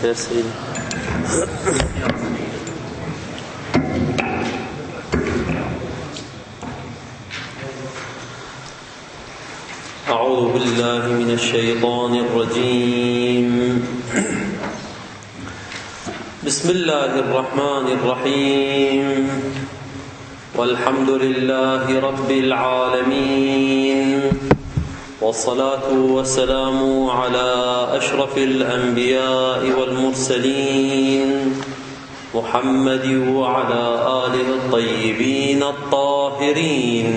يسئل. أعوذ بالله من الشيطان الرجيم. بسم الله الرحمن الرحيم. والحمد لله رب العالمين، والصلاة والسلام على أشرف الأنبياء والمرسلين محمد وعلى آله الطيبين الطاهرين.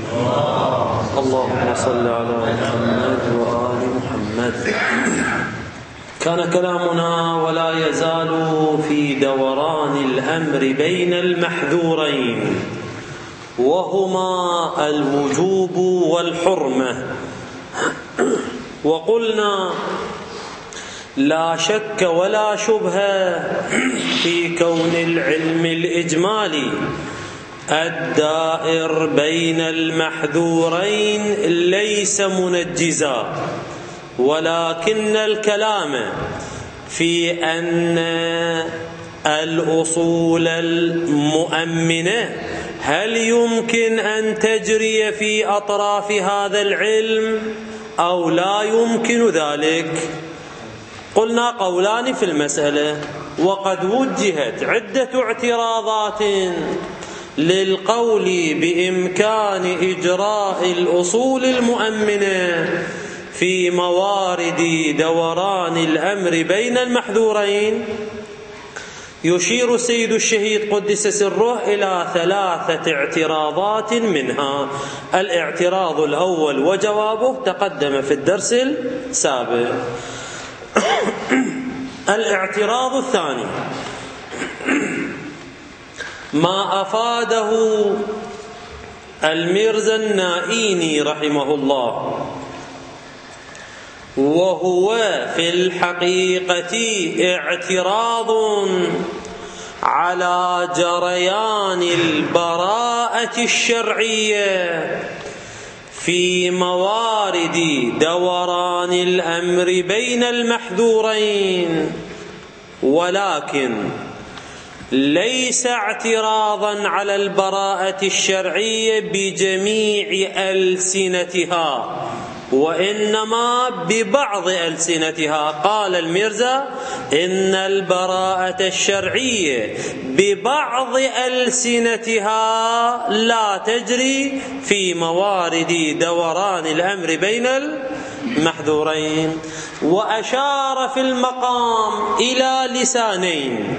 اللهم صل على محمد وآل محمد. كان كلامنا ولا يزال في دوران الأمر بين المحذورين، وهما الوجوب والحرمة. وقلنا لا شك ولا شبهة في كون العلم الإجمالي الدائر بين المحذورين ليس منجزا، ولكن الكلام في أن الأصول المؤمنة هل يمكن أن تجري في أطراف هذا العلم أو لا يمكن ذلك؟ قلنا قولان في المسألة، وقد وجهت عدة اعتراضات للقول بإمكان إجراء الأصول المؤمنة في موارد دوران الأمر بين المحذورين. يشير السيد الشهيد قدس سره إلى 3 اعتراضات، منها الاعتراض الأول وجوابه تقدم في الدرس السابق. الاعتراض الثاني ما أفاده الميرزا النائيني رحمه الله، وهو في الحقيقة اعتراض على جريان البراءة الشرعية في موارد دوران الأمر بين المحذورين، ولكن ليس اعتراضا على البراءة الشرعية بجميع ألسنتها، وإنما ببعض ألسنتها. قال الميرزا إن البراءة الشرعية ببعض ألسنتها لا تجري في موارد دوران الأمر بين المحذورين. وأشار في المقام إلى لسانين.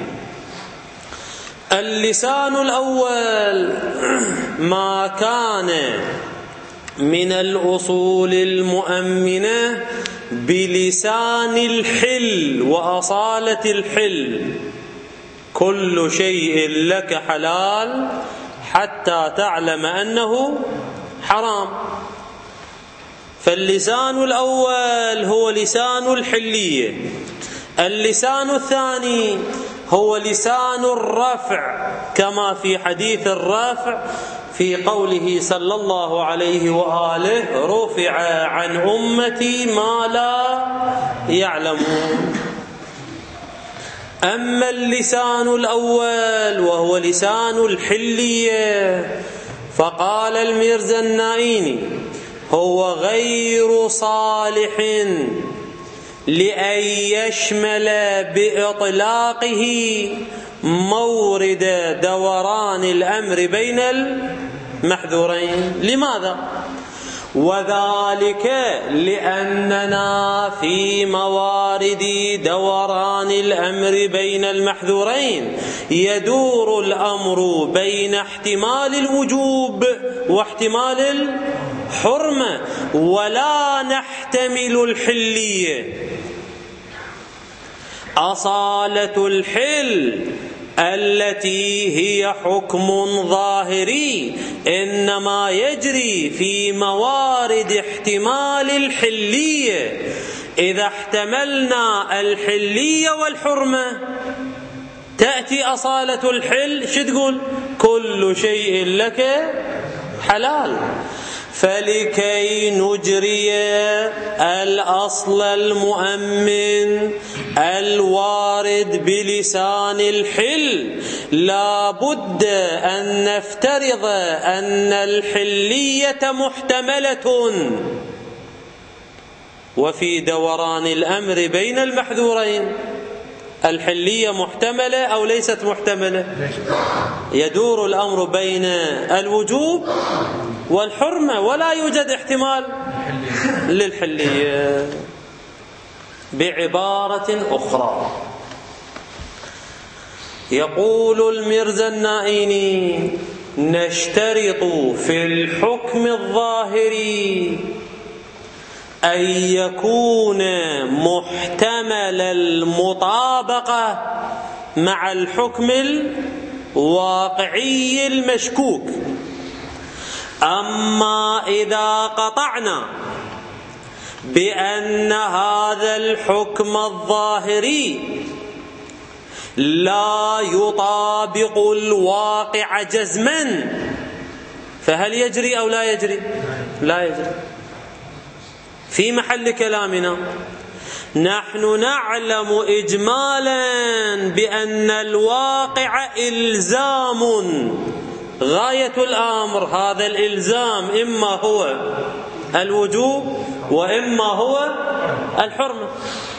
اللسان الأول ما كان من الأصول المؤمنة بلسان الحل وأصالة الحل: كل شيء لك حلال حتى تعلم أنه حرام. فاللسان الأول هو لسان الحلية. اللسان الثاني هو لسان الرفع، كما في حديث الرفع في قوله صلى الله عليه وآله: رفع عن أمتي ما لا يعلمون. أما اللسان الأول وهو لسان الحلية، فقال الميرزا النائيني: هو غير صالح لأن يشمل بإطلاقه مورد دوران الأمر بين المحذورين. لماذا؟ وذلك لأننا في موارد دوران الأمر بين المحذورين يدور الأمر بين احتمال الوجوب واحتمال الحرمة، ولا نحتمل الحلية. أصالة الحل التي هي حكم ظاهري إنما يجري في موارد احتمال الحلية. إذا احتملنا الحلية والحرمة تأتي أصالة الحل شو تقول؟ كل شيء لك حلال. فلكي نجري الأصل المؤمن الوارد بلسان الحل لا بد أن نفترض أن الحلية محتملة، وفي دوران الأمر بين المحذورين الحلية محتملة أو ليست محتملة؟ يدور الأمر بين الوجوب والحرمة ولا يوجد احتمال للحلية. بعبارة أخرى يقول الميرزا النائيني: نشترط في الحكم الظاهري أن يكون محتمل المطابقة مع الحكم الواقعي المشكوك. أما إذا قطعنا بأن هذا الحكم الظاهري لا يطابق الواقع جزما، فهل يجري أو لا يجري؟ لا يجري. في محل كلامنا نحن نعلم إجمالا بأن الواقع إلزام غاية الأمر، هذا الإلزام إما هو الوجوب وإما هو الحرمة.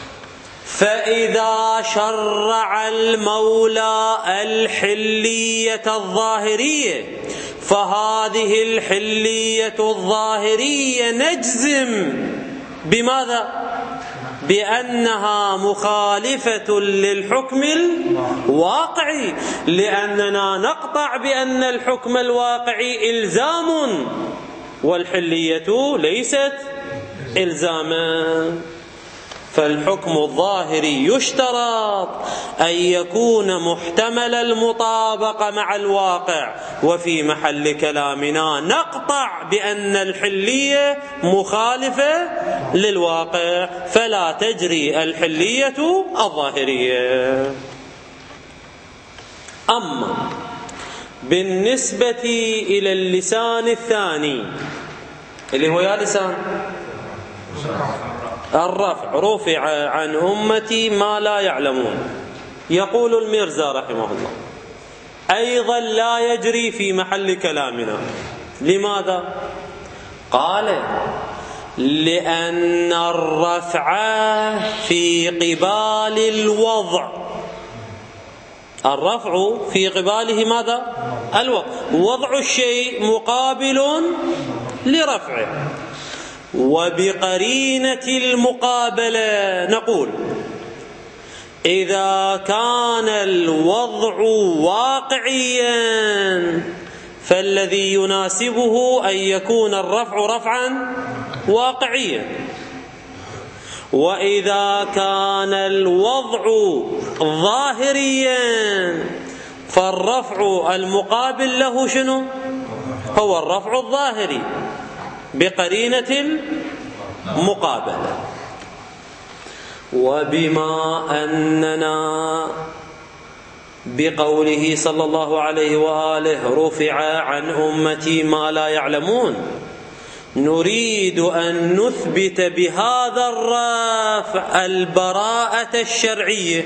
فإذا شرع المولى الحلية الظاهرية فهذه الحلية الظاهرية نجزم بماذا؟ بأنها مخالفة للحكم الواقعي، لأننا نقطع بأن الحكم الواقعي إلزام والحلية ليست إلزاما. فالحكم الظاهري يشترط أن يكون محتمل المطابقة مع الواقع، وفي محل كلامنا نقطع بأن الحلية مخالفة للواقع، فلا تجري الحلية الظاهرية. أما بالنسبة إلى اللسان الثاني اللي هو يا لسان الرفع، رفع عن أمتي ما لا يعلمون، يقول الميرزا رحمه الله أيضا لا يجري في محل كلامنا. لماذا؟ قال: لأن الرفع في قبال الوضع، الرفع في قباله ماذا؟ الوضع، وضع الشيء مقابل لرفعه. وبقرينة المقابلة نقول: إذا كان الوضع واقعيا فالذي يناسبه أن يكون الرفع رفعا واقعيا، وإذا كان الوضع ظاهريا فالرفع المقابل له شنو؟ هو الرفع الظاهري بقرينة المقابلة. وبما أننا بقوله صلى الله عليه وآله رفع عن أمتي ما لا يعلمون نريد أن نثبت بهذا الرفع البراءة الشرعية،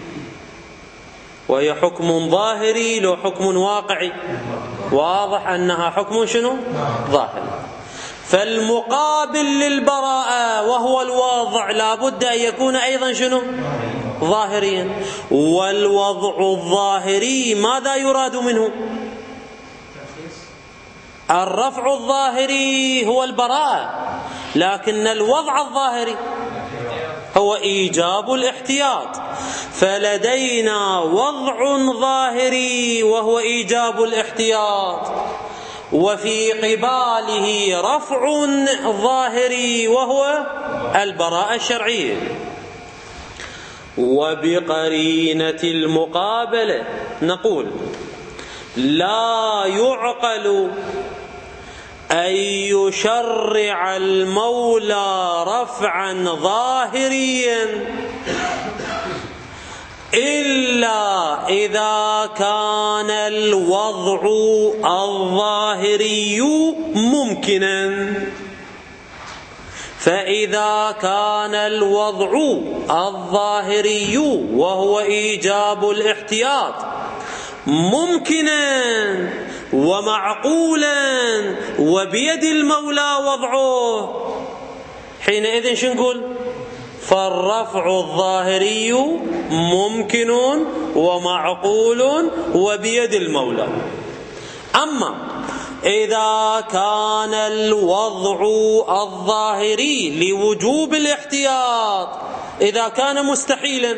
وهي حكم ظاهري له حكم واقعي، واضح أنها حكم شنو؟ ظاهري. فالمقابل للبراءة وهو الوضع لا بد أن يكون أيضا شنو؟ ظاهريا. والوضع الظاهري ماذا يراد منه؟ الرفع الظاهري هو البراءة، لكن الوضع الظاهري هو إيجاب الاحتياط. فلدينا وضع ظاهري وهو إيجاب الاحتياط، وفي قباله رفع ظاهري وهو البراءة الشرعية. وبقرينة المقابلة نقول: لا يعقل أن يشرع المولى رفعا ظاهريا إلا إذا كان الوضع الظاهري ممكنا. فإذا كان الوضع الظاهري وهو إيجاب الاحتياط ممكنا ومعقولا وبيد المولى وضعه، حينئذ شو نقول؟ فالرفع الظاهري ممكن ومعقول وبيد المولى. أما إذا كان الوضع الظاهري لوجوب الاحتياط إذا كان مستحيلا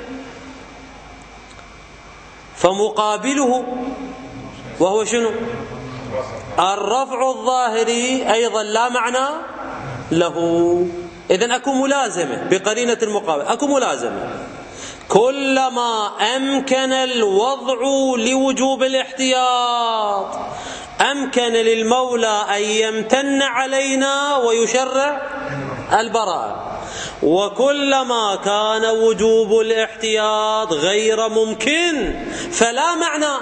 فمقابله وهو شنو؟ الرفع الظاهري أيضا لا معنى له. إذن أكو ملازمة بقرينة المقابل، أكو ملازمة. كلما أمكن الوضع لوجوب الاحتياط أمكن للمولى أن يمتن علينا ويشرع البراءة، وكلما كان وجوب الاحتياط غير ممكن فلا معنى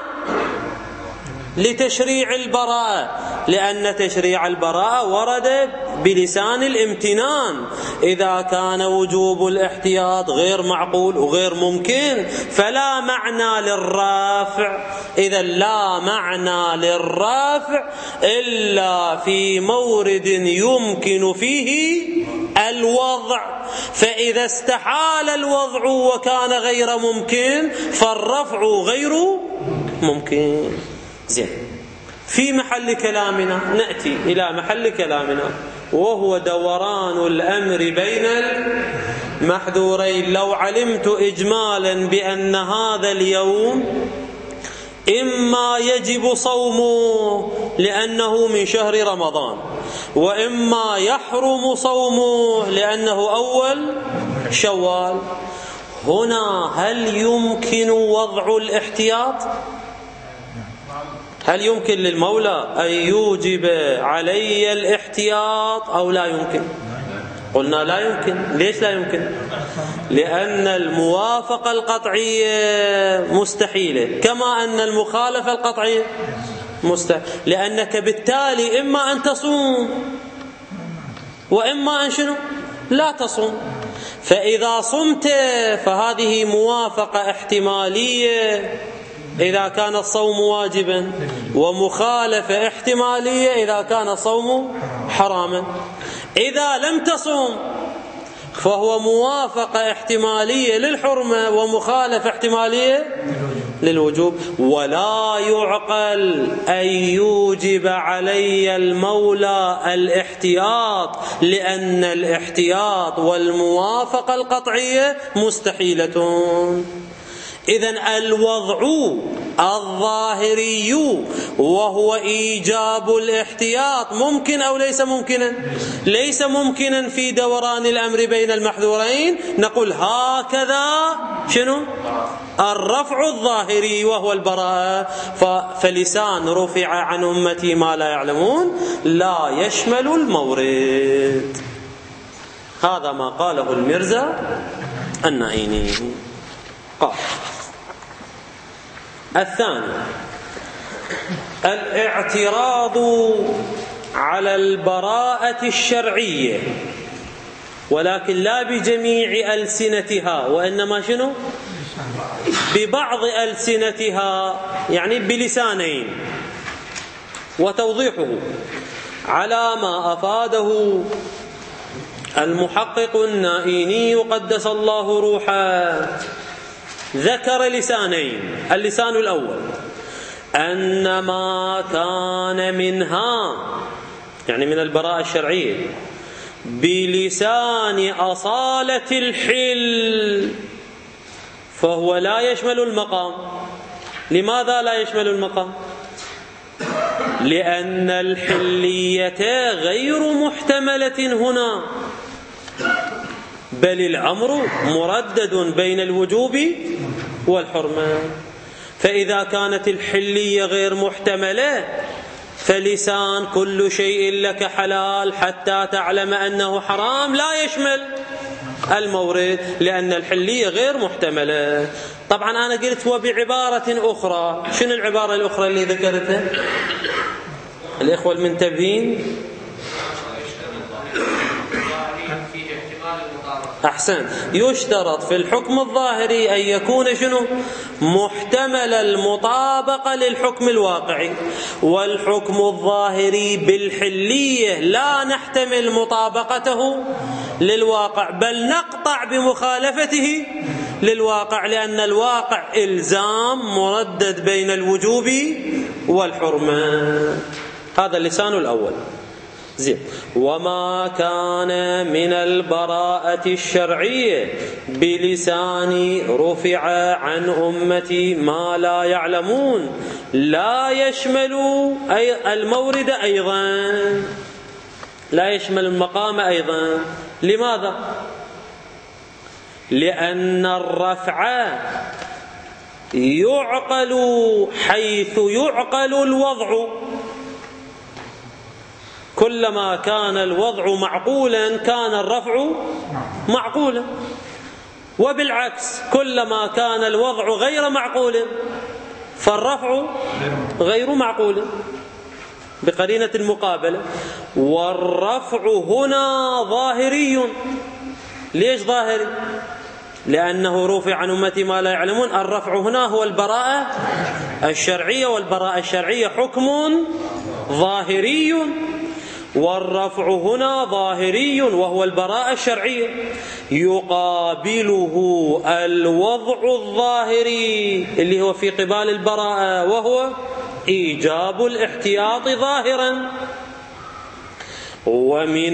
لتشريع البراءة، لأن تشريع البراءة ورد بلسان الامتنان. إذا كان وجوب الاحتياط غير معقول وغير ممكن فلا معنى للرافع. إذا لا معنى للرافع إلا في مورد يمكن فيه الوضع، فإذا استحال الوضع وكان غير ممكن فالرفع غير ممكن. زين، في محل كلامنا نأتي إلى محل كلامنا وهو دوران الأمر بين المحذورين. لو علمت إجمالا بأن هذا اليوم إما يجب صومه لأنه من شهر رمضان، وإما يحرم صومه لأنه أول شوال، هنا هل يمكن وضع الاحتياط؟ هل يمكن للمولى أن يوجب علي الاحتياط أو لا يمكن؟ قلنا لا يمكن. ليش لا يمكن؟ لأن الموافقة القطعية مستحيلة، كما أن المخالفة القطعية مستحيلة، لأنك بالتالي إما أن تصوم وإما أن شنو؟ لا تصوم. فإذا صمت فهذه موافقة احتمالية إذا كان الصوم واجبا، ومخالفة احتمالية إذا كان الصوم حراما. إذا لم تصم فهو موافقة احتمالية للحرمة ومخالفة احتمالية للوجوب. ولا يعقل أن يوجب علي المولى الاحتياط، لأن الاحتياط والموافقة القطعية مستحيلة. إذن الوضع الظاهري وهو إيجاب الاحتياط ممكن أو ليس ممكنا؟ ليس ممكنا في دوران الأمر بين المحذورين. نقول هكذا شنو؟ الرفع الظاهري وهو البراءة. فلسان رفع عن أمتي ما لا يعلمون لا يشمل المورد. هذا ما قاله المرزا النائيني. قال الثاني الاعتراض على البراءة الشرعية، ولكن لا بجميع ألسنتها، وإنما شنو؟ ببعض ألسنتها، يعني بلسانين. وتوضيحه على ما أفاده المحقق النائيني قدس الله روحه، ذكر لسانين. اللسان الأول أن ما كان منها، يعني من البراءة الشرعية، بلسان أصالة الحل فهو لا يشمل المقام. لماذا لا يشمل المقام؟ لأن الحلية غير محتملة هنا، بل الأمر مردد بين الوجوب والحرمة. فإذا كانت الحلية غير محتملة فلسان كل شيء لك حلال حتى تعلم أنه حرام لا يشمل. المورد، لأن الحلية غير محتملة. طبعا أنا قلت وبعبارة أخرى. شنو العبارة الأخرى اللي ذكرتها الإخوة المنتبهين؟ أحسن. يشترط في الحكم الظاهري أن يكون شنو؟ محتمل المطابقة للحكم الواقعي. والحكم الظاهري بالحلية لا نحتمل مطابقته للواقع، بل نقطع بمخالفته للواقع، لأن الواقع إلزام مردد بين الوجوب والحرمة. هذا اللسان الأول. زين. وما كان من البراءة الشرعية بلسان رفع عن أمتي ما لا يعلمون لا يشمل المورد أيضا، لا يشمل المقام أيضا. لماذا؟ لأن الرفع يعقل حيث يعقل الوضع. كلما كان الوضع معقولا كان الرفع معقولا، وبالعكس كلما كان الوضع غير معقول فالرفع غير معقول بقرينة المقابلة. والرفع هنا ظاهري. ليش ظاهري؟ لأنه رفع عن أمتي ما لا يعلمون. الرفع هنا هو البراءة الشرعية، والبراءة الشرعية حكم ظاهري، والرفع هنا ظاهري وهو البراءة الشرعية. يقابله الوضع الظاهري اللي هو في قبال البراءة، وهو إيجاب الاحتياط ظاهرا. ومن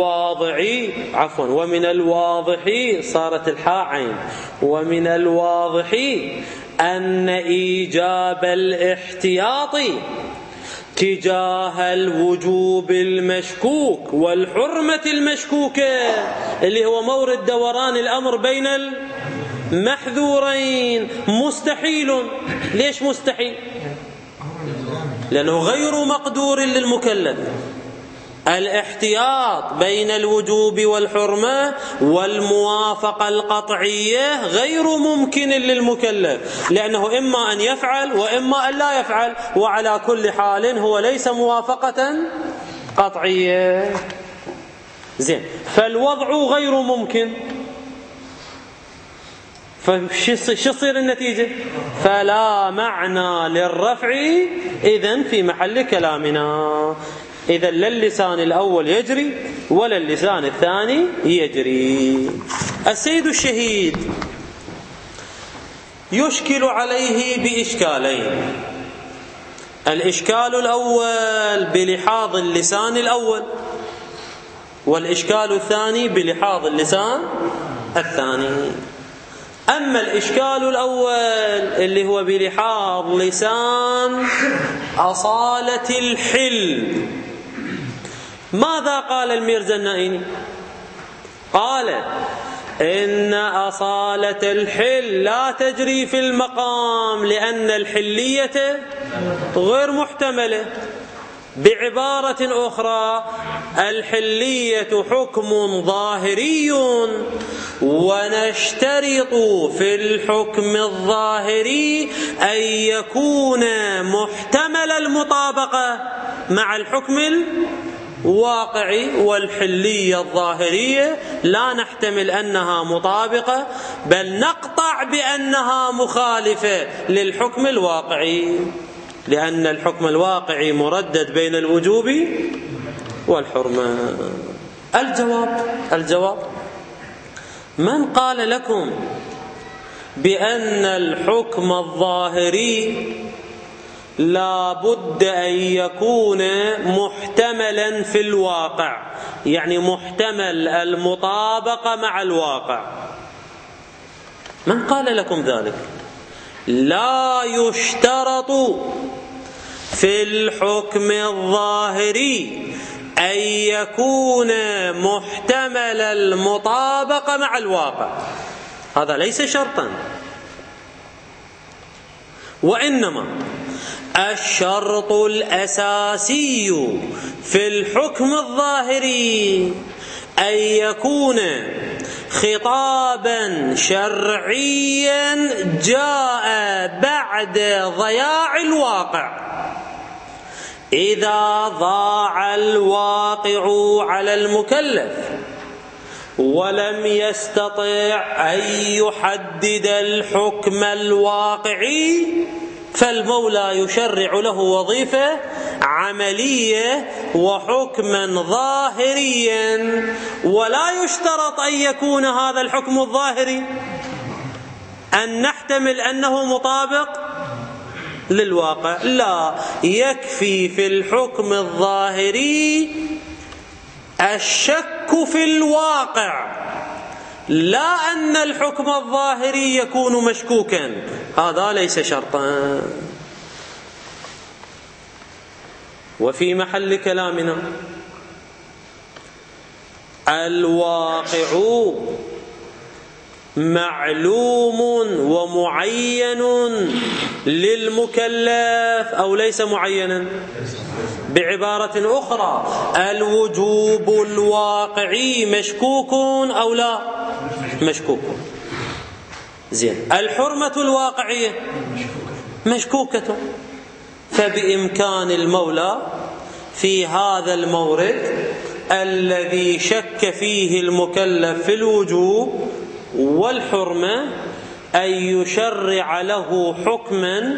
الواضح صارت الحاء عين. ومن الواضح أن إيجاب الاحتياط تجاه الوجوب المشكوك والحرمة المشكوكة اللي هو مورد دوران الأمر بين المحذورين مستحيل. ليش مستحيل؟ لأنه غير مقدور للمكلف. الاحتياط بين الوجوب والحرمة والموافقة القطعية غير ممكن للمكلف، لأنه إما أن يفعل وإما أن لا يفعل، وعلى كل حال هو ليس موافقة قطعية. زين. فالوضع غير ممكن، فشو تصير النتيجة؟ فلا معنى للرفع إذن في محل كلامنا. إذا لا اللسان الأول يجري ولا اللسان الثاني يجري. السيد الشهيد يشكل عليه بإشكالين. الإشكال الأول بلحاظ اللسان الأول، والإشكال الثاني بلحاظ اللسان الثاني. أما الإشكال الأول اللي هو بلحاظ لسان أصالة الحل، ماذا قال الميرزا النائني؟ قال إن أصالة الحل لا تجري في المقام لأن الحلية غير محتملة. بعبارة أخرى، الحلية حكم ظاهري، ونشترط في الحكم الظاهري أن يكون محتمل المطابقة مع الحكم الواقعي. والحلية الظاهرية لا نحتمل أنها مطابقة، بل نقطع بأنها مخالفة للحكم الواقعي، لأن الحكم الواقعي مردد بين الوجوب والحرمة. الجواب من قال لكم بأن الحكم الظاهري لا بد أن يكون محتملا في الواقع، يعني محتمل المطابقة مع الواقع؟ من قال لكم ذلك؟ لا يشترط في الحكم الظاهري أن يكون محتمل المطابقة مع الواقع، هذا ليس شرطا، وإنما الشرط الأساسي في الحكم الظاهري أن يكون خطابا شرعيا جاء بعد ضياع الواقع. إذا ضاع الواقع على المكلف ولم يستطع أن يحدد الحكم الواقعي فالمولى يشرع له وظيفة عملية وحكما ظاهريا، ولا يشترط أن يكون هذا الحكم الظاهري أن نحتمل أنه مطابق للواقع، لا، يكفي في الحكم الظاهري الشك في الواقع، لا أن الحكم الظاهري يكون مشكوكا، هذا ليس شرطا. وفي محل كلامنا الواقع معلوم ومعين للمكلف أو ليس معينا؟ بعبارة أخرى الوجوب الواقعي مشكوك أو لا؟ مشكوك. زين، الحرمة الواقعية مشكوكة، فبإمكان المولى في هذا المورد الذي شك فيه المكلف في الوجوب والحرمة أن يشرع له حكما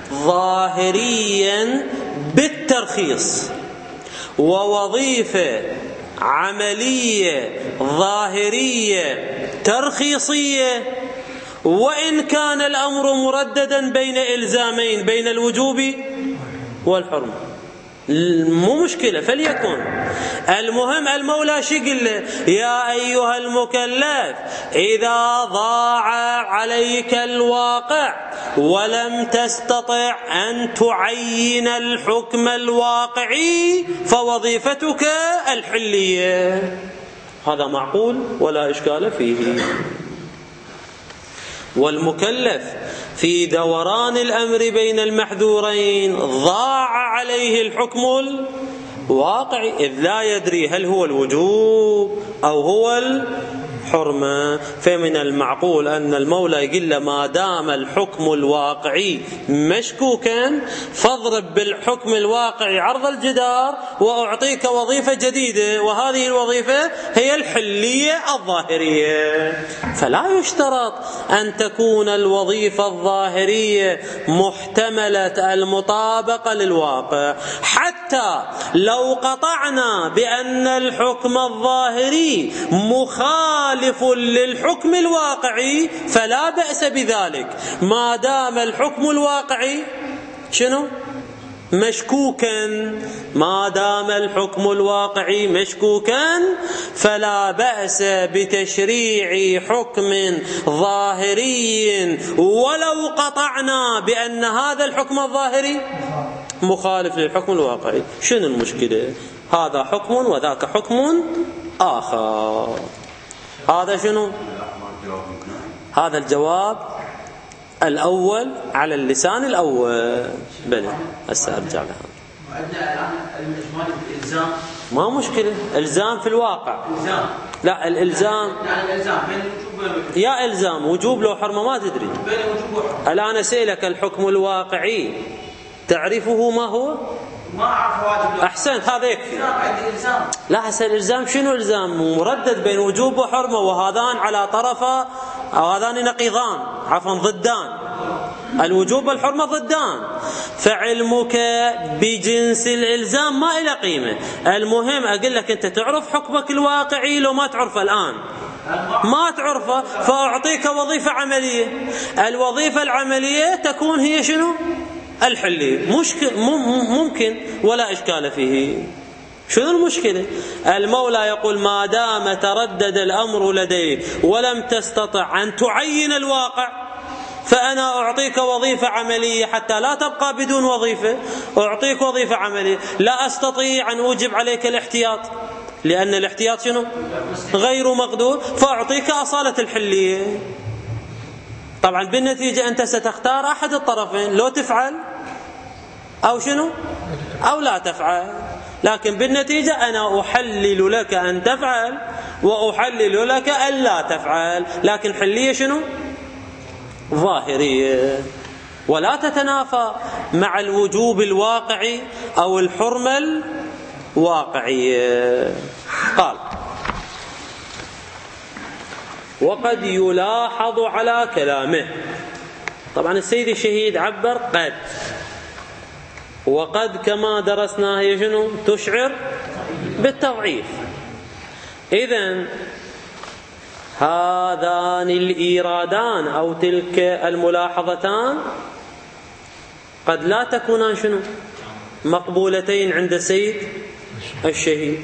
ظاهريا بالترخيص، ووظيفة عملية ظاهرية ترخيصية، وإن كان الأمر مرددا بين إلزامين، بين الوجوب والحرمة، مو مشكلة فليكن. المهم المولى شقل له يا أيها المكلف إذا ضاع عليك الواقع ولم تستطع أن تعين الحكم الواقعي فوظيفتك الحلية. هذا معقول ولا إشكال فيه. والمكلف في دوران الأمر بين المحذورين ضاع عليه الحكم الواقعي، إذ لا يدري هل هو الوجوب أو هو الحرمة. فمن المعقول أن المولى يقول ما دام الحكم الواقعي مشكوكا فاضرب بالحكم الواقعي عرض الجدار وأعطيك وظيفة جديدة، وهذه الوظيفة هي الحلية الظاهرية. فلا يشترط أن تكون الوظيفة الظاهرية محتملة المطابقة للواقع، حتى لو قطعنا بأن الحكم الظاهري مخالف للحكم الواقعي فلا بأس بذلك، ما دام الحكم الواقعي شنو؟ مشكوكا. ما دام الحكم الواقعي مشكوكا فلا بأس بتشريع حكم ظاهري ولو قطعنا بأن هذا الحكم الظاهري مخالف للحكم الواقعي. شنو المشكلة؟ هذا حكم وذاك حكم آخر. هذا شنو؟ هذا الجواب الأول على اللسان الأول. بلى هسه أرجع لها. عندنا الآن الإجمالي بالإلزام ما مشكلة، إلزام في الواقع. إلزام. لا الإلزام يعني الإلزام بين الوجوب يا إلزام وجوب لو حرمة ما تدري. بين الوجوب والحرمة. الآن أسألك الحكم الواقعي تعرفه ما هو؟ ما أعرف واجب. أحسنت، هذا يكفي. عندي إلزام. لا هسه الإلزام شنو؟ إلزام مردد بين وجوب وحرمة، وهذان على طرفا أو هذان نقيضان، عفوا ضدان. الوجوب والحرمة ضدان، فعلمك بجنس الإلزام ما إلى قيمة. المهم أقول لك أنت تعرف حكمك الواقعي لو ما تعرفه الآن، ما تعرفه فأعطيك وظيفة عملية. الوظيفة العملية تكون هي شنو؟ الحلية. ممكن ولا إشكال فيه. شنو المشكلة؟ المولى يقول ما دام تردد الأمر لديك ولم تستطع أن تعين الواقع فأنا أعطيك وظيفة عملية حتى لا تبقى بدون وظيفة. أعطيك وظيفة عملية. لا أستطيع أن أوجب عليك الاحتياط لأن الاحتياط شنو؟ غير مقدور، فأعطيك أصالة الحلية. طبعا بالنتيجة أنت ستختار أحد الطرفين، لو تفعل أو شنو؟ أو لا تفعل. لكن بالنتيجة أنا أحلل لك أن تفعل وأحلل لك أن لا تفعل، لكن حلية شنو؟ ظاهرية، ولا تتنافى مع الوجوب الواقعي أو الحرمة الواقعية. قال: وقد يلاحظ على كلامه. طبعا السيد الشهيد عبر قد، وقد كما درسنا هي شنو؟ تشعر بالتضعيف. إذن هذان الإيرادان أو تلك الملاحظتان قد لا تكونان شنو؟ مقبولتين عند السيد الشهيد،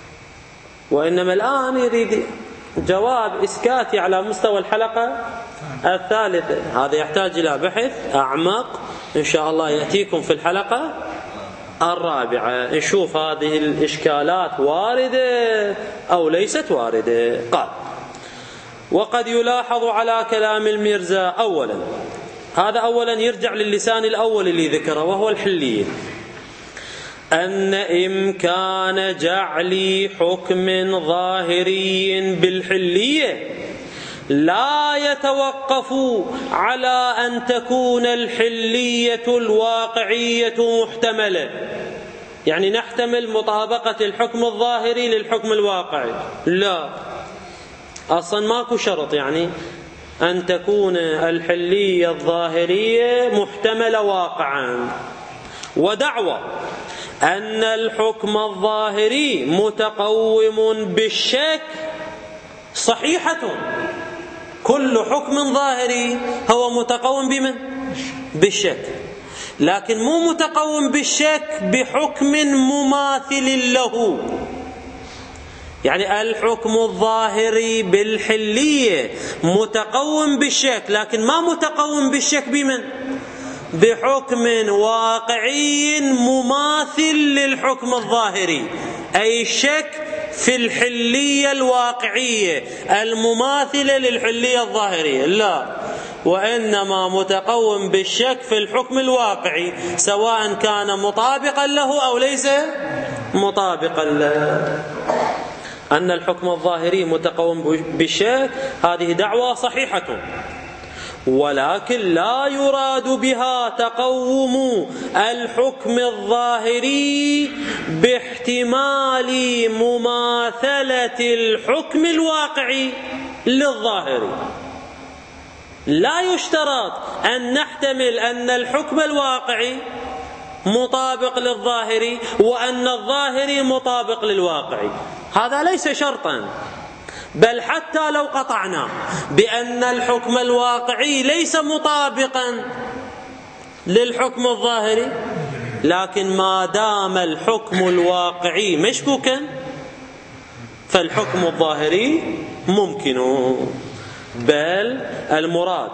وإنما الآن يريد جواب إسكاتي على مستوى الحلقة الثالثة. هذا يحتاج إلى بحث أعمق إن شاء الله يأتيكم في الحلقة الرابعة، نشوف هذه الإشكالات واردة أو ليست واردة. قال: وقد يلاحظ على كلام الميرزا أولا، هذا أولا يرجع للسان الأول اللي ذكره وهو الحلية، أن إمكان جعل حكم ظاهري بالحلية لا يتوقف على أن تكون الحلية الواقعية محتملة، يعني نحتمل مطابقة الحكم الظاهري للحكم الواقعي، لا، أصلا ماكو شرط يعني أن تكون الحلية الظاهرية محتملة واقعا. ودعوى أن الحكم الظاهري متقوم بالشك صحيحة. كل حكم ظاهري هو متقوم بمن؟ بالشك، لكن مو متقوم بالشك بحكم مماثل له. يعني الحكم الظاهري بالحلية متقوم بالشك، لكن ما متقوم بالشك بمن؟ بحكم واقعي مماثل للحكم الظاهري، أي الشك في الحلية الواقعية المماثلة للحلية الظاهرية، لا، وإنما متقوم بالشك في الحكم الواقعي سواء كان مطابقا له أو ليس مطابقا له. أن الحكم الظاهري متقوم بالشك هذه دعوة صحيحة، ولكن لا يراد بها تقوم الحكم الظاهري باحتمال مماثلة الحكم الواقعي للظاهري. لا يشترط أن نحتمل أن الحكم الواقعي مطابق للظاهري وأن الظاهري مطابق للواقعي، هذا ليس شرطا، بل حتى لو قطعنا بأن الحكم الواقعي ليس مطابقا للحكم الظاهري، لكن ما دام الحكم الواقعي مشكوكا فالحكم الظاهري ممكن. بل المراد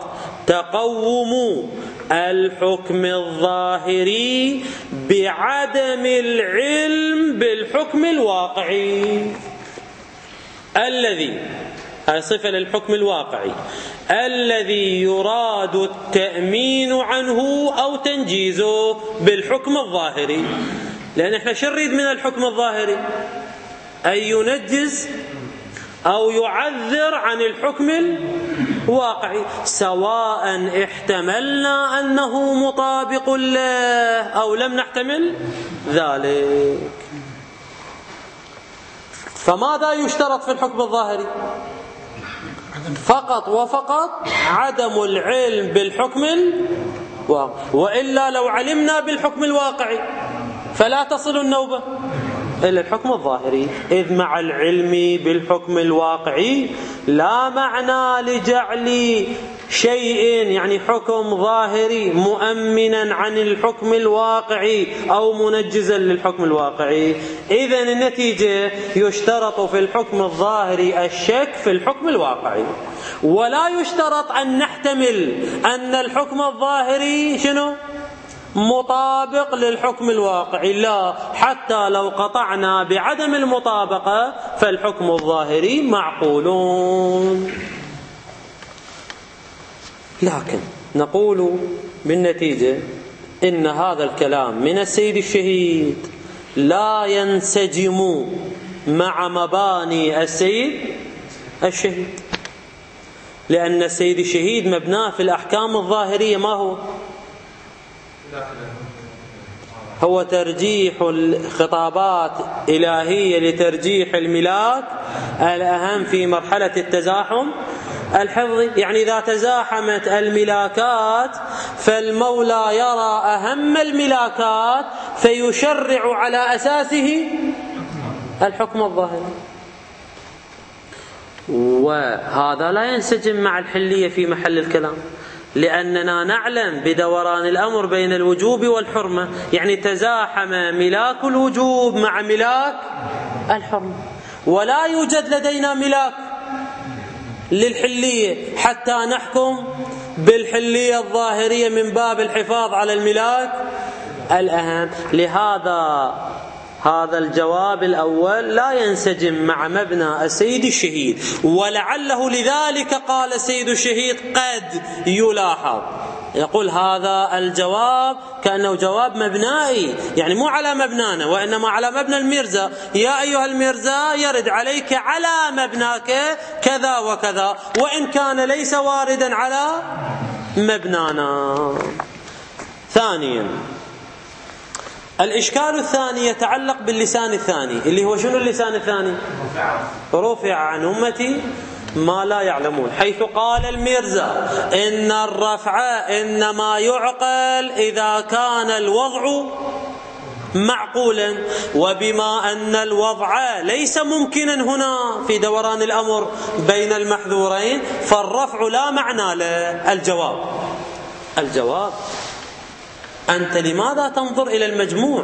تقوم الحكم الظاهري بعدم العلم بالحكم الواقعي الذي، هذه صفة للحكم الواقعي، الذي يراد التأمين عنه أو تنجيزه بالحكم الظاهري. لأن احنا شو نريد من الحكم الظاهري؟ أن ينجز أو يعذر عن الحكم الواقعي، سواء احتملنا أنه مطابق له أو لم نحتمل ذلك. فماذا يشترط في الحكم الظاهري؟ فقط وفقط عدم العلم بالحكم الواقعي، وإلا لو علمنا بالحكم الواقعي فلا تصل النوبة إلى الحكم الظاهري، إذ مع العلم بالحكم الواقعي لا معنى لجعل شيء يعني حكم ظاهري مؤمنا عن الحكم الواقعي أو منجزا للحكم الواقعي. إذن النتيجة يشترط في الحكم الظاهري الشك في الحكم الواقعي، ولا يشترط أن نحتمل أن الحكم الظاهري شنو؟ مطابق للحكم الواقعي، لا، حتى لو قطعنا بعدم المطابقة فالحكم الظاهري معقول. لكن نقول بالنتيجة إن هذا الكلام من السيد الشهيد لا ينسجم مع مباني السيد الشهيد، لأن السيد الشهيد مبناه في الأحكام الظاهرية. ما هو ترجيح الخطابات إلهية لترجيح الملاك الأهم في مرحلة التزاحم الحفظي. يعني إذا تزاحمت الملاكات فالمولى يرى أهم الملاكات فيشرع على أساسه الحكم الظاهري، وهذا لا ينسجم مع الحلية في محل الكلام، لأننا نعلم بدوران الأمر بين الوجوب والحرمة. يعني تزاحم ملاك الوجوب مع ملاك الحرمة، ولا يوجد لدينا ملاك للحلية حتى نحكم بالحلية الظاهرية من باب الحفاظ على الملاك الأهم. لهذا هذا الجواب الأول لا ينسجم مع مبنى السيد الشهيد، ولعله لذلك قال السيد الشهيد قد يلاحظ. يقول هذا الجواب كأنه جواب مبنائي، يعني مو على مبنانا وإنما على مبنى الميرزا. يا أيها الميرزا يرد عليك على مبناك كذا وكذا، وإن كان ليس واردا على مبنانا. ثانيا، الإشكال الثاني يتعلق باللسان الثاني، اللي هو شنو اللسان الثاني؟ رفع عن أمتي ما لا يعلمون، حيث قال الميرزا إن الرفع إنما يعقل إذا كان الوضع معقولا، وبما أن الوضع ليس ممكنا هنا في دوران الأمر بين المحذورين فالرفع لا معنى له. الجواب أنت لماذا تنظر إلى المجموع؟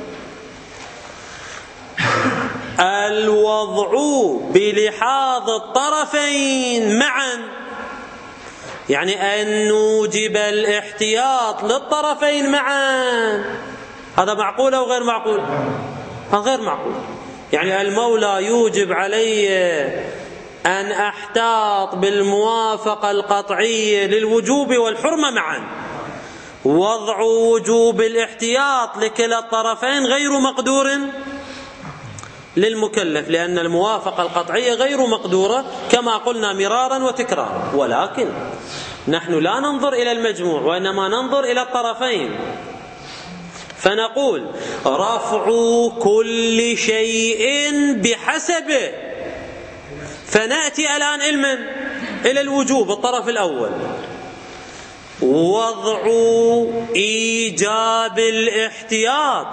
الوضع بلحاظ الطرفين معا، يعني أن نوجب الاحتياط للطرفين معا. هذا معقول أو غير معقول؟ غير معقول. يعني المولى يوجب علي أن أحتاط بالموافقة القطعية للوجوب والحرمة معا. وضع وجوب الاحتياط لكلا الطرفين غير مقدور للمكلف، لأن الموافقة القطعية غير مقدورة كما قلنا مرارا وتكرارا. ولكن نحن لا ننظر إلى المجموع وإنما ننظر إلى الطرفين، فنقول رفع كل شيء بحسبه. فنأتي الآن إلى الوجوب الطرف الأول، وضع إيجاب الاحتياط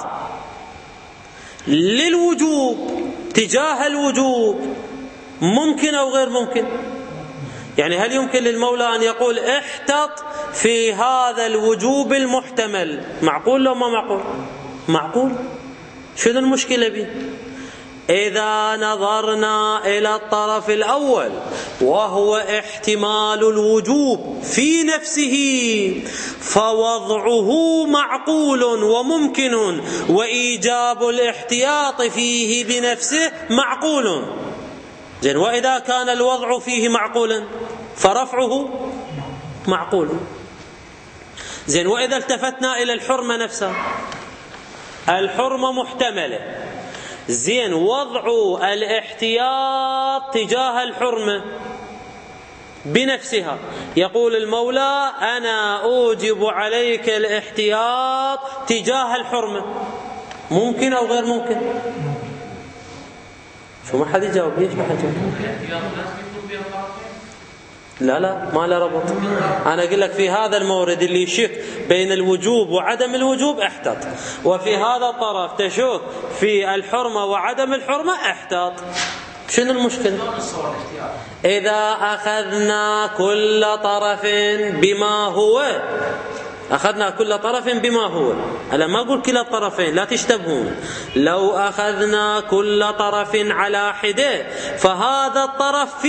للوجوب تجاه الوجوب ممكن أو غير ممكن؟ يعني هل يمكن للمولى أن يقول احتط في هذا الوجوب المحتمل؟ معقول لو ما معقول؟ معقول. شنو المشكلة به؟ إذا نظرنا إلى الطرف الأول وهو احتمال الوجوب في نفسه فوضعه معقول وممكن، وإيجاب الاحتياط فيه بنفسه معقول. زين، وإذا كان الوضع فيه معقولا فرفعه معقول. زين، وإذا التفتنا إلى الحرمة نفسها، الحرمة محتملة. زين، وضع الاحتياط تجاه الحرمة بنفسها، يقول المولى أنا أوجب عليك الاحتياط تجاه الحرمة، ممكن أو غير ممكن؟ شو ما حد يجاوب؟ ليش ما حد يجاوب؟ لا ما له ربط. أنا أقول لك في هذا المورد اللي يشك بين الوجوب وعدم الوجوب احتط، وفي هذا الطرف تشك في الحرمة وعدم الحرمة احتط. شنو المشكلة؟ إذا أخذنا كل طرف بما هو، أخذنا كل طرف بما هو، أنا ما أقول كلا الطرفين لا تشتبهون، لو أخذنا كل طرف على حدة فهذا الطرف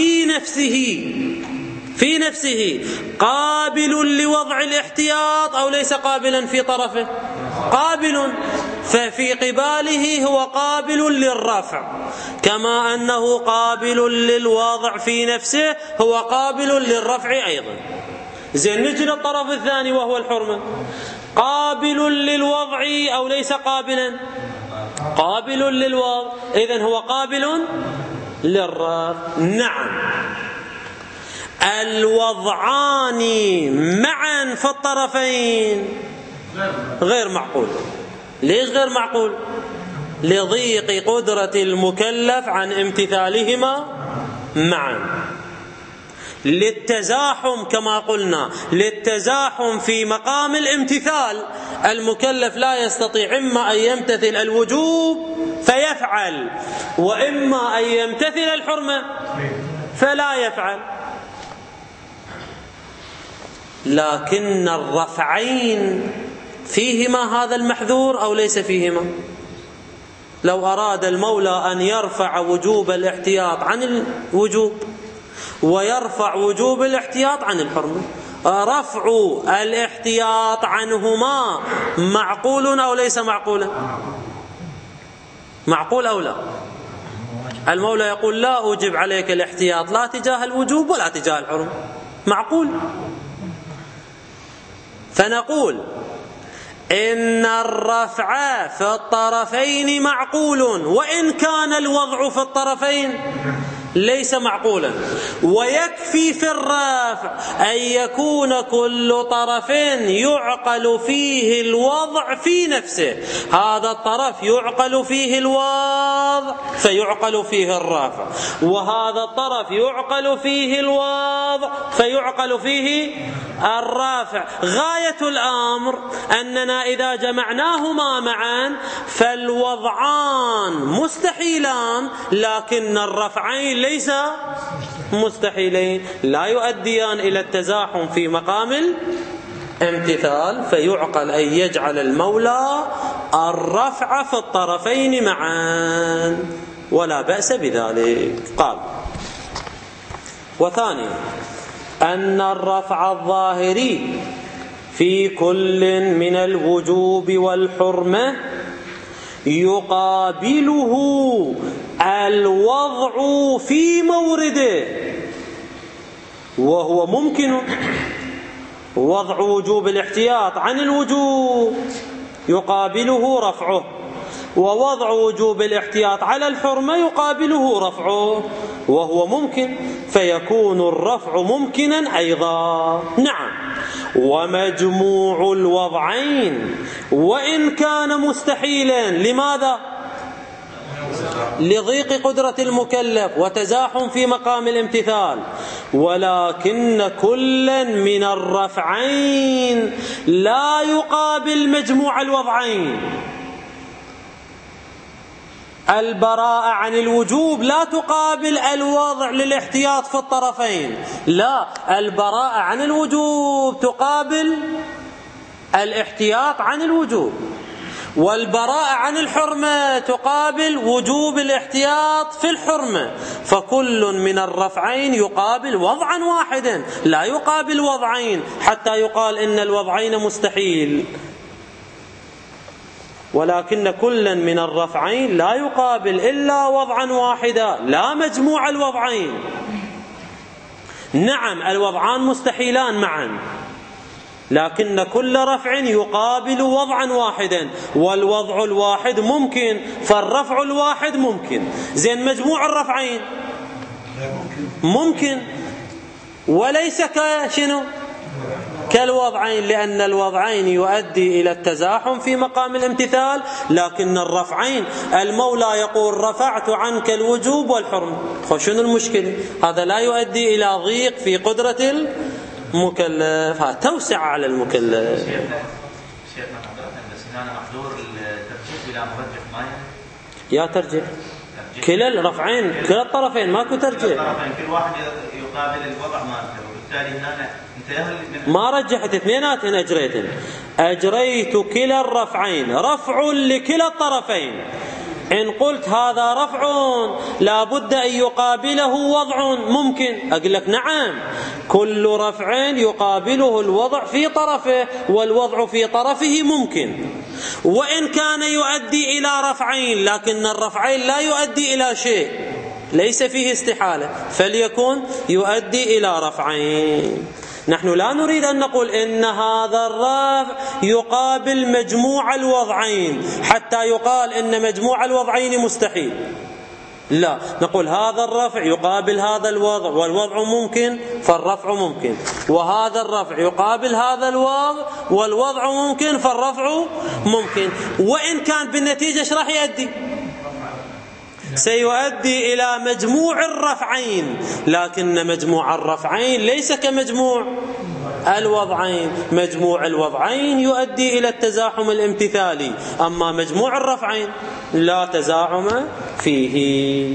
في نفسه قابل لوضع الاحتياط أو ليس قابلا في طرفه؟ قابل، ففي قباله هو قابل للرفع، كما أنه قابل للوضع في نفسه هو قابل للرفع أيضا. زين، نجي للطرف الثاني وهو الحرمة، قابل للوضع أو ليس قابلا؟ قابل للوضع، إذن هو قابل للرفع. نعم، الوضعان معا في الطرفين غير معقول. ليش غير معقول؟ لضيق قدرة المكلف عن امتثالهما معا، للتزاحم كما قلنا، للتزاحم في مقام الامتثال. المكلف لا يستطيع إما أن يمتثل الوجوب فيفعل، وإما أن يمتثل الحرمة فلا يفعل. لكن الرفعين فيهما هذا المحذور أو ليس فيهما؟ لو أراد المولى أن يرفع وجوب الاحتياط عن الوجوب ويرفع وجوب الاحتياط عن الحرمة، رفع الاحتياط عنهما معقول أو ليس معقولا؟ معقول أو لا؟ المولى يقول لا أوجب عليك الاحتياط لا تجاه الوجوب ولا تجاه الحرمة، معقول. فنقول إن الرفع في الطرفين معقول، وإن كان الوضع في الطرفين ليس معقولا. ويكفي في الرفع أن يكون كل طرف يعقل فيه الوضع في نفسه. هذا الطرف يعقل فيه الوضع فيعقل فيه الرفع، وهذا الطرف يعقل فيه الوضع فيعقل فيه الرافع. غاية الأمر أننا إذا جمعناهما معا فالوضعان مستحيلان، لكن الرفعين ليس مستحيلين، لا يؤديان إلى التزاحم في مقام الامتثال، فيعقل أن يجعل المولى الرفع في الطرفين معا ولا بأس بذلك. قال: وثانيا أن الرفع الظاهري في كل من الوجوب والحرمة يقابله الوضع في مورده، وهو ممكن. وضع وجوب الاحتياط عن الوجوب يقابله رفعه، ووضع وجوب الاحتياط على الحرمة يقابله رفعه، وهو ممكن، فيكون الرفع ممكنا أيضا. نعم، ومجموع الوضعين وإن كان مستحيلا، لماذا؟ لضيق قدرة المكلف وتزاحم في مقام الامتثال، ولكن كلا من الرفعين لا يقابل مجموع الوضعين. البراءة عن الوجوب لا تقابل الوضع للاحتياط في الطرفين، لا، البراءة عن الوجوب تقابل الاحتياط عن الوجوب، والبراءة عن الحرمة تقابل وجوب الاحتياط في الحرمة. فكل من الرفعين يقابل وضعا واحدا، لا يقابل وضعين حتى يقال إن الوضعين مستحيل. ولكن كلا من الرفعين لا يقابل إلا وضعا واحدا، لا مجموع الوضعين. نعم، الوضعان مستحيلان معا، لكن كل رفع يقابل وضعا واحدا، والوضع الواحد ممكن، فالرفع الواحد ممكن. زين، مجموع الرفعين ممكن وليس كشنو؟ كالوضعين، لأن الوضعين يؤدي إلى التزاحم في مقام الامتثال، لكن الرفعين المولى يقول رفعت عنك الوجوب والحرم، شنو المشكلة؟ هذا لا يؤدي إلى ضيق في قدرة المكلف، هذا توسع على المكلف. شيخنا حضرتك بس هنا محظور الترجيح بلا مرجح ما يا ترجيح كلا الرفعين كلا الطرفين، ماكو ترجيح. كل واحد يقابل الوضع مالته، وبالتالي هنا ما رجحت اثنيناتهن، أجريت كلا الرفعين رفع لكلا الطرفين. إن قلت هذا رفع لا بد أن يقابله وضع ممكن، أقول لك نعم، كل رفع يقابله الوضع في طرفه، والوضع في طرفه ممكن، وإن كان يؤدي إلى رفعين، لكن الرفعين لا يؤدي إلى شيء، ليس فيه استحالة، فليكن يؤدي إلى رفعين. نحن لا نريد أن نقول إن هذا الرفع يقابل مجموع الوضعين حتى يقال إن مجموع الوضعين مستحيل، لا، نقول هذا الرفع يقابل هذا الوضع والوضع ممكن فالرفع ممكن، وهذا الرفع يقابل هذا الوضع والوضع ممكن فالرفع ممكن. وإن كان بالنتيجة ايش راح يؤدي؟ سيؤدي إلى مجموع الرفعين، لكن مجموع الرفعين ليس كمجموع الوضعين. مجموع الوضعين يؤدي إلى التزاحم الامتثالي، أما مجموع الرفعين لا تزاحم فيه.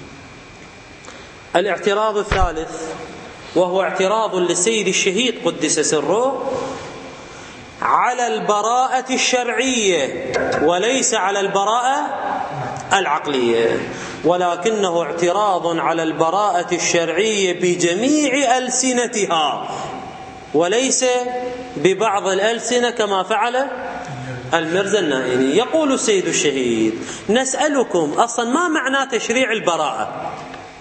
الاعتراض الثالث وهو اعتراض للسيد الشهيد قدس سره على البراءة الشرعية وليس على البراءة العقلية، ولكنه اعتراض على البراءة الشرعية بجميع ألسنتها وليس ببعض الألسنة كما فعل المرزا النائني. يقول السيد الشهيد: نسألكم أصلا ما معنى تشريع البراءة؟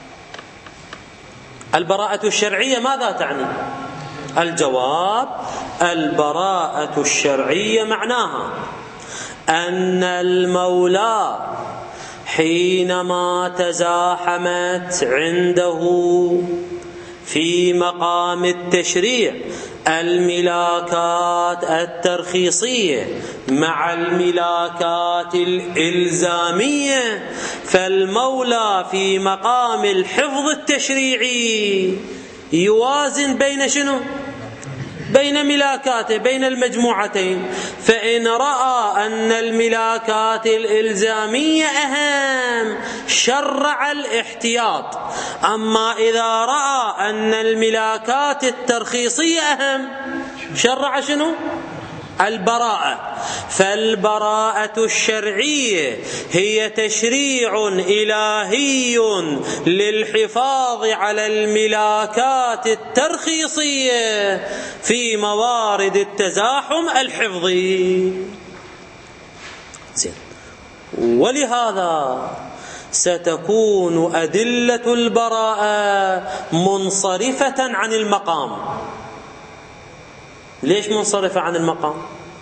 البراءة الشرعية ماذا تعني؟ الجواب: البراءة الشرعية معناها أن المولى حينما تزاحمت عنده في مقام التشريع الملاكات الترخيصية مع الملاكات الإلزامية، فالمولى في مقام الحفظ التشريعي يوازن بين شنو؟ بين ملاكاته، بين المجموعتين. فإن رأى أن الملاكات الإلزامية أهم شرع الاحتياط، أما إذا رأى أن الملاكات الترخيصية أهم شرع شنو؟ البراءة. فالبراءة الشرعية هي تشريع إلهي للحفاظ على الملاكات الترخيصية في موارد التزاحم الحفظي. ولهذا ستكون أدلة البراءة منصرفة عن المقام. ليش منصرفة عن المقام؟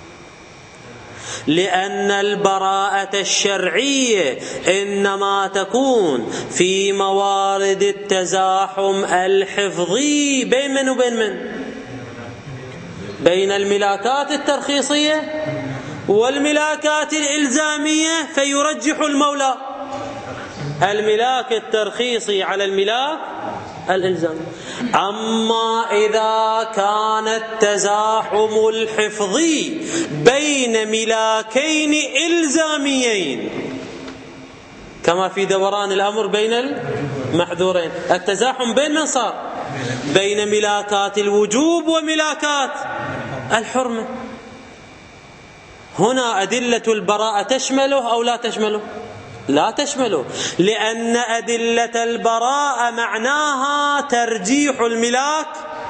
لأن البراءة الشرعية إنما تكون في موارد التزاحم الحفظي بين من وبين من؟ بين الملاكات الترخيصية والملاكات الإلزامية، فيرجح المولى الملاك الترخيصي على الملاك الإلزامي. أما إذا كان التزاحم الحفظي بين ملاكين إلزاميين كما في دوران الأمر بين المحذورين، التزاحم بين من صار؟ بين ملاكات الوجوب وملاكات الحرمة. هنا أدلة البراءة تشمله أو لا تشمله؟ لا تشمله، لأن أدلة البراءة معناها ترجيح الملاك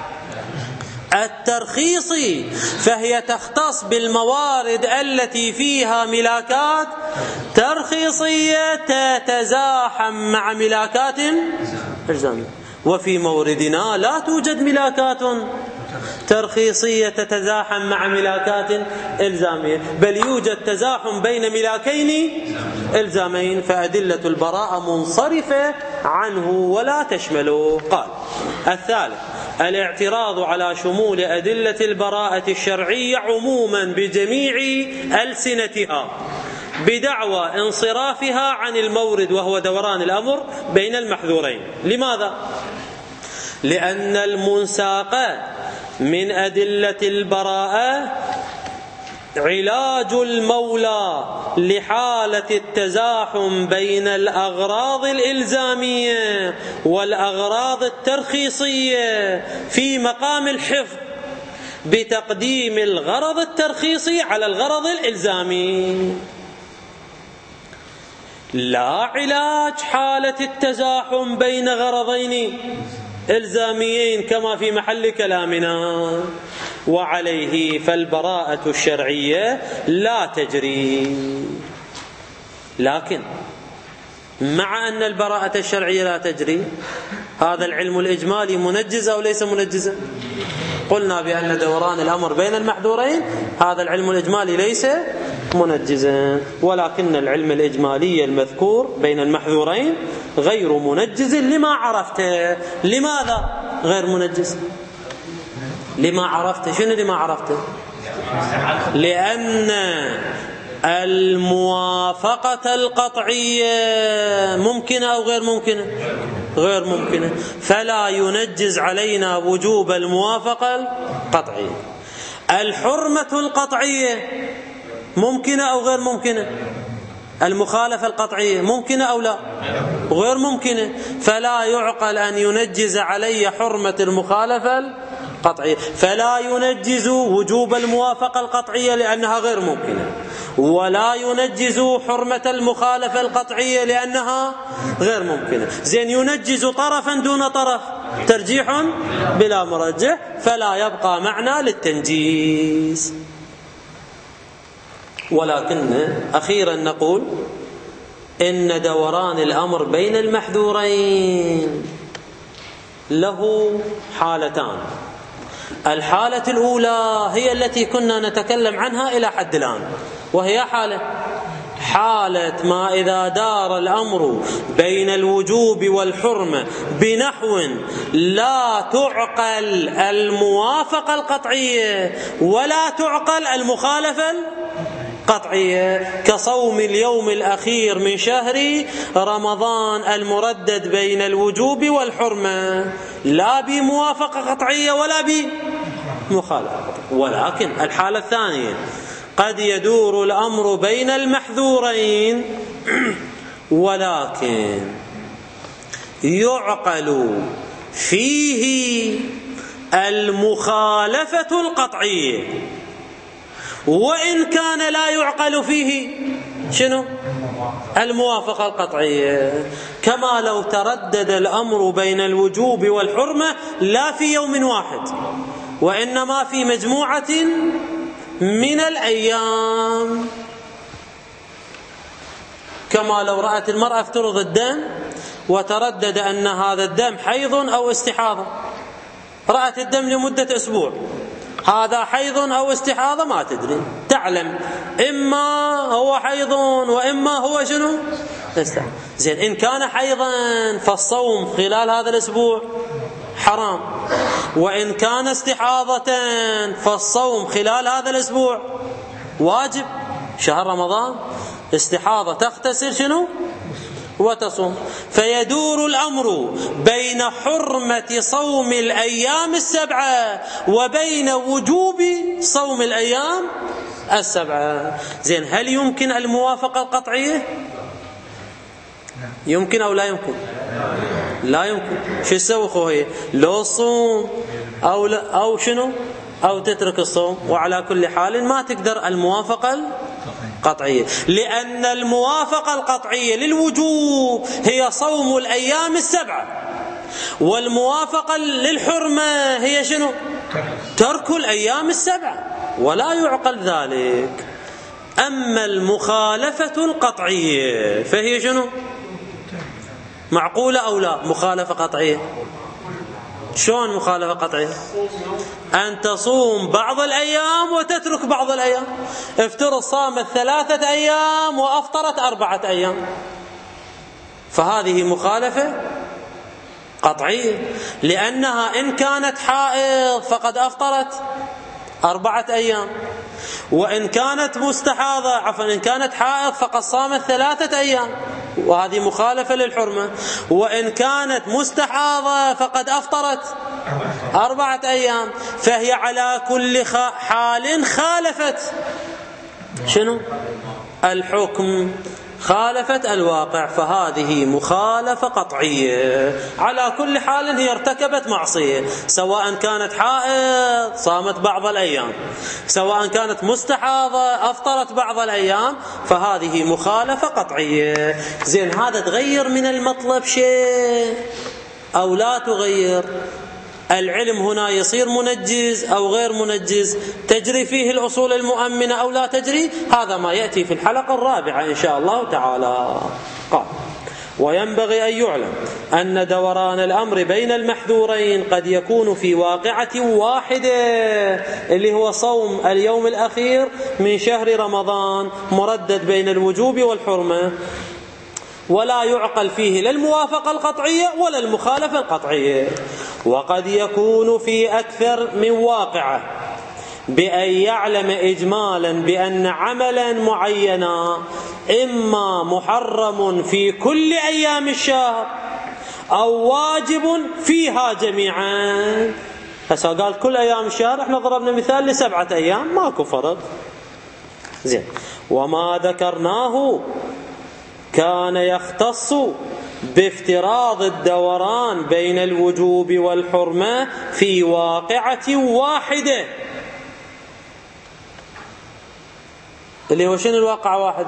الترخيصي، فهي تختص بالموارد التي فيها ملاكات ترخيصية تتزاحم مع ملاكات إلزامية. وفي موردنا لا توجد ملاكات ترخيصية تتزاحم مع ملاكات إلزامية، بل يوجد تزاحم بين ملاكين إلزامين، فأدلة البراءة منصرفة عنه ولا تشمله. قال: الثالث الاعتراض على شمول أدلة البراءة الشرعية عموما بجميع ألسنتها بدعوى انصرافها عن المورد وهو دوران الأمر بين المحذورين. لماذا؟ لأن المنساق من أدلة البراءة علاج المولى لحالة التزاحم بين الأغراض الإلزامية والأغراض الترخيصية في مقام الحفظ بتقديم الغرض الترخيصي على الغرض الإلزامي، لا علاج حالة التزاحم بين غرضين إلزاميين كما في محل كلامنا. وعليه فالبراءة الشرعية لا تجري. لكن مع أن البراءة الشرعية لا تجري، هذا العلم الإجمالي منجز أو ليس منجزا؟ قلنا بأن دوران الأمر بين المحذورين هذا العلم الإجمالي ليس منجزا، ولكن العلم الإجمالي المذكور بين المحذورين غير منجز لما عرفته. لماذا غير منجز؟ لما عرفته. شنو لما عرفته؟ لأن الموافقة القطعية ممكنة أو غير ممكنة؟ غير ممكنة، فلا ينجز علينا وجوب الموافقة القطعية. الحرمة القطعية ممكنة أو غير ممكنة؟ المخالفة القطعية ممكنة أو لا؟ غير ممكنة، فلا يعقل أن ينجز علي حرمة المخالفة القطعية، فلا ينجز وجوب الموافقة القطعية لأنها غير ممكنة، ولا ينجز حرمة المخالفة القطعية لأنها غير ممكنة. زين، ينجز طرفا دون طرف، ترجيح بلا مرجح، فلا يبقى معنى للتنجيز. ولكن أخيرا نقول إن دوران الأمر بين المحذورين له حالتان. الحالة الأولى هي التي كنا نتكلم عنها إلى حد الآن، وهي حالة ما إذا دار الأمر بين الوجوب والحرمة بنحو لا تعقل الموافقة القطعية ولا تعقل المخالفة قطعية، كصوم اليوم الأخير من شهر رمضان المردد بين الوجوب والحرمة، لا بموافقة قطعية ولا بمخالفة. ولكن الحالة الثانية قد يدور الأمر بين المحذورين ولكن يعقل فيه المخالفة القطعية، وإن كان لا يعقل فيه شنو؟ الموافقة القطعية، كما لو تردد الأمر بين الوجوب والحرمة لا في يوم واحد وإنما في مجموعة من الأيام. كما لو رأت المرأة افترض الدم وتردد أن هذا الدم حيض أو استحاضة، رأت الدم لمدة أسبوع، هذا حيض أو استحاضة ما تدري، تعلم إما هو حيض وإما هو شنو؟ زين، إن كان حيضا فالصوم خلال هذا الأسبوع حرام، وإن كان استحاضة فالصوم خلال هذا الأسبوع واجب. شهر رمضان استحاضة تغتسل شنو؟ وتصوم. فيدور الأمر بين حرمة صوم الأيام السبعة وبين وجوب صوم الأيام السبعة. زين، هل يمكن الموافقة القطعية؟ يمكن أو لا يمكن؟ لا يمكن. شو تسوي خوي؟ لو صوم أو شنو؟ أو تترك الصوم. وعلى كل حال ما تقدر الموافقة القطعية، لأن الموافقة القطعية للوجوب هي صوم الأيام السبعة، والموافقة للحرمة هي شنو؟ ترك الأيام السبعة، ولا يعقل ذلك. أما المخالفة القطعية فهي شنو؟ معقولة أو لا؟ مخالفة قطعية. شلون مخالفة قطعية؟ أن تصوم بعض الأيام وتترك بعض الأيام. افترض صامت 3 أيام وأفطرت 4 أيام، فهذه مخالفة قطعية، لأنها إن كانت حائض فقد أفطرت 4 أيام، وإن كانت مستحاضة إن كانت حائض فقد صامت 3 أيام، وهذه مخالفة للحرمة. وإن كانت مستحاضة فقد أفطرت 4 أيام، فهي على كل حال خالفت شنو؟ الحكم، خالفت الواقع، فهذه مخالفة قطعية. على كل حال هي ارتكبت معصية، سواء كانت حائض صامت بعض الأيام، سواء كانت مستحاضة أفطرت بعض الأيام، فهذه مخالفة قطعية. زين، هذا تغير من المطلب شيء أو لا تغير؟ العلم هنا يصير منجز أو غير منجز؟ تجري فيه الأصول المؤمنة أو لا تجري؟ هذا ما يأتي في الحلقة الرابعة إن شاء الله تعالى. قال وينبغي أن يعلم أن دوران الأمر بين المحذورين قد يكون في واقعة واحدة، اللي هو صوم اليوم الأخير من شهر رمضان، مردد بين الوجوب والحرمة، ولا يعقل فيه لا الموافقة القطعية ولا المخالفة القطعية. وقد يكون في أكثر من واقعة بأن يعلم إجمالا بأن عملا معينا إما محرم في كل أيام الشهر أو واجب فيها جميعا. هسا قال كل أيام الشهر، احنا ضربنا مثال ل7 أيام، ماكو فرق. زين. وما ذكرناه كان يختص بافتراض الدوران بين الوجوب والحرمة في واقعة واحدة، اللي هو شنو الواقعة واحدة؟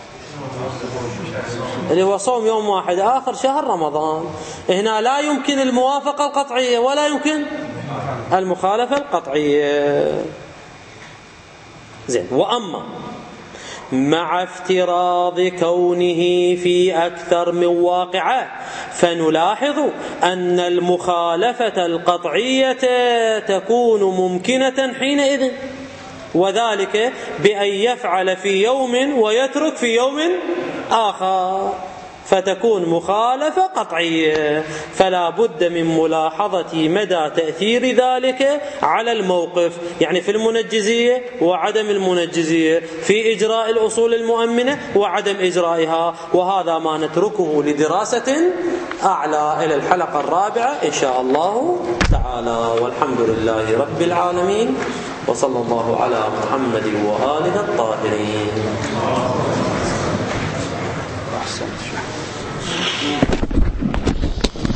اللي هو صوم يوم واحد آخر شهر رمضان. هنا لا يمكن الموافقة القطعية ولا يمكن المخالفة القطعية. زين. وأما مع افتراض كونه في أكثر من واقعة فنلاحظ أن المخالفة القطعية تكون ممكنة حينئذ، وذلك بأن يفعل في يوم ويترك في يوم آخر، فتكون مخالفة قطعية. فلا بد من ملاحظة مدى تأثير ذلك على الموقف، يعني في المنجزية وعدم المنجزية، في إجراء الأصول المؤمنة وعدم إجرائها. وهذا ما نتركه لدراسة أعلى إلى الحلقة الرابعة إن شاء الله تعالى. والحمد لله رب العالمين، وصلى الله على محمد وآله الطاهرين.